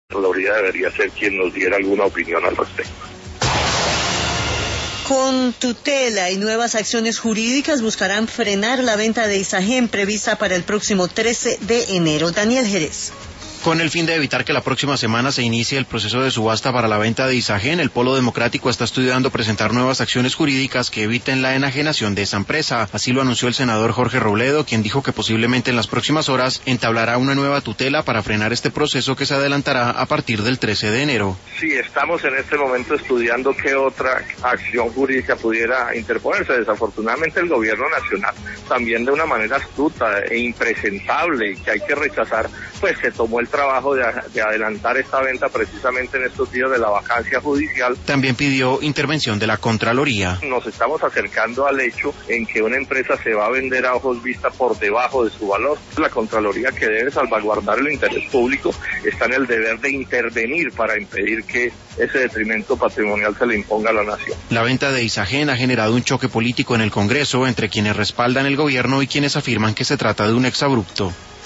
La Contraloría debería ser quien nos diera alguna opinión al respecto. Con tutela y nuevas acciones jurídicas buscarán frenar la venta de Isagen prevista para el próximo 13 de enero. Daniel Jerez. Con el fin de evitar que la próxima semana se inicie el proceso de subasta para la venta de Isagen, el Polo Democrático está estudiando presentar nuevas acciones jurídicas que eviten la enajenación de esa empresa. Así lo anunció el senador Jorge Robledo, quien dijo que posiblemente en las próximas horas entablará una nueva tutela para frenar este proceso que se adelantará a partir del 13 de enero. Sí, estamos en este momento estudiando qué otra acción jurídica pudiera interponerse. Desafortunadamente el gobierno nacional, también de una manera astuta e impresentable, que hay que rechazar, pues se tomó el trabajo de adelantar esta venta precisamente en estos días de la vacancia judicial. También pidió intervención de la Contraloría. Nos estamos acercando al hecho en que una empresa se va a vender a ojos vista por debajo de su valor. La Contraloría, que debe salvaguardar el interés público, está en el deber de intervenir para impedir que ese detrimento patrimonial se le imponga a la nación. La venta de Isagen ha generado un choque político en el Congreso entre quienes respaldan el gobierno y quienes afirman que se trata de un exabrupto.